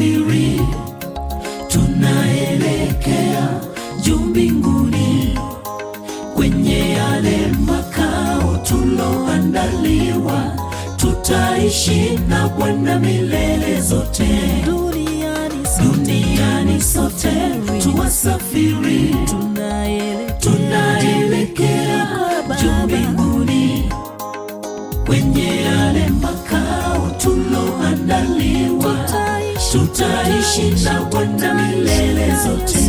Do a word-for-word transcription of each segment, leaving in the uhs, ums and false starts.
twasafiri, tunaelekea juu mbinguni, kwenye yale makao tuloandaliwa. Tutaishi na Bwana milele zote. Duniani sote, duniani sote tuwasafiri, tunaelekea juu mbinguni, kwenye yale makao tuloandaliwa. Tutaishi na Bwana milele zote.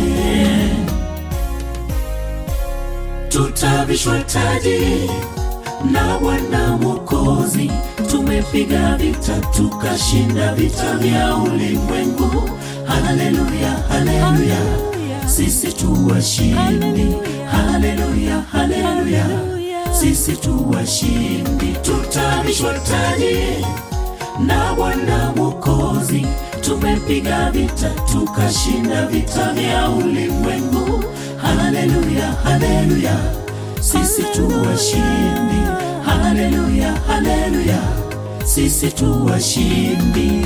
Tutavishwa taji na Bwana Mwokozi. Tumepiga vita tukashinda vita vya ulimwengu. Haleluya, haleluya, sisi tu washindi. Haleluya, haleluya, sisi tu washindi. Tutavishwa taji na Bwana Mwokozi. Tumepiga vita tukashinda vita vya ulimwengu. Haleluya, haleluya, sisi tu washindi. Haleluya, haleluya, sisi tu washindi.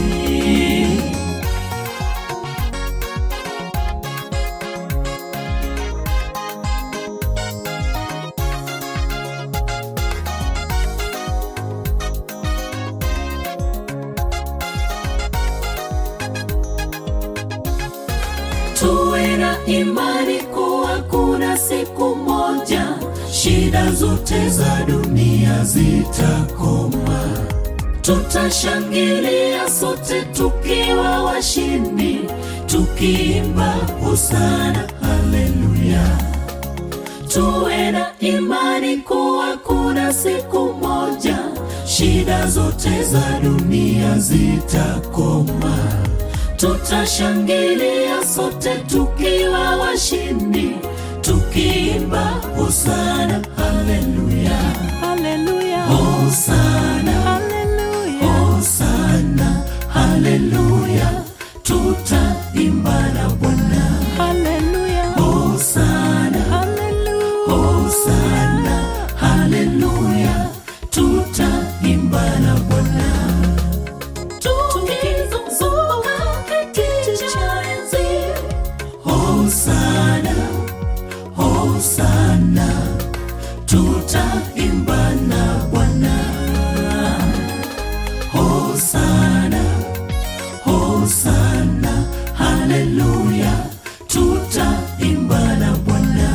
Tuwe na imani kuwa kuna siku moja shida zote za dunia zitakoma. Tutashangilia sote tukiwa washindi, tukiimba hosana, haleluya. Tuwe na imani kuwa kuna siku moja shida zote za dunia zitakoma. Tutashangilia sote tukiwa washindi, tukiimba hosana, haleluya. haleluya, Hosana, haleluya, hosana, haleluya. Tutaimba na Bwana. haleluya, Hosana, haleluya, hosana, haleluya. Tutaimba na Bwana. Tukizunguka kiti cha enzi. Hosana, hosana, tutaimba na Bwana. Hosana, hosana, haleluya. Tutaimba na Bwana.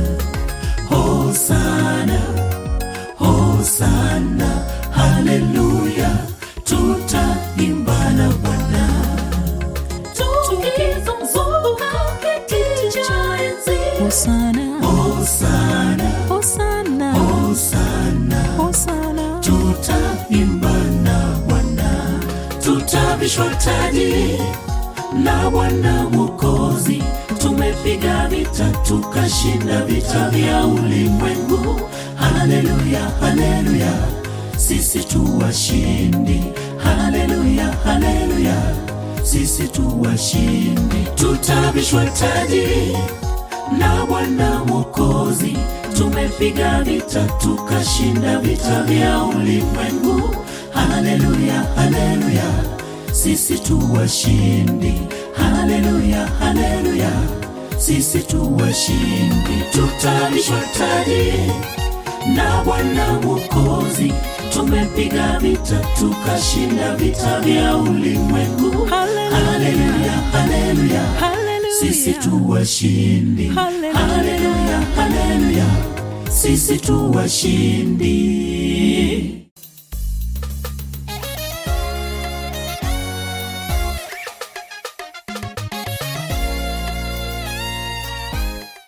Hosana, hosana, haleluya. Tutaimba na Bwana. Tukizunguka kiti cha enzi. hosana, Hosana, hosana, hosana, hosana, tutaimba na Bwana. Tutavishwa taji na Bwana Mwokozi. Tumepiga vita tukashinda vita vya ulimwengu. Haleluya, haleluya, sisi tu washindi. Haleluya, haleluya, sisi tu washindi. Tutavishwa taji na Bwana Mwokozi. Tumepiga vita tukashinda vita vya ulimwengu. Haleluya, haleluya, sisi tu washindi. Haleluya, haleluya, sisi tu washindi. Tutavishwa taji na Bwana Mwokozi. Tumepiga vita tukashinda vita vya ulimwengu. Haleluya, haleluya, sisi tu washindi. Haleluya, haleluya, sisi tu washindi.